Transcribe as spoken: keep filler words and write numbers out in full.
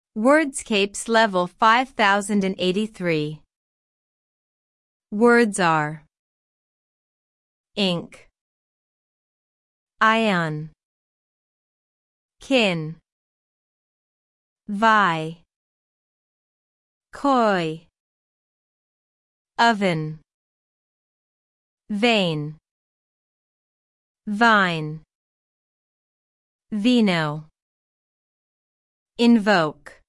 Wordscapes level five thousand eighty-three. Words are ink, ion, kin, vi, koi, oven, vein, vine, vino, invoke.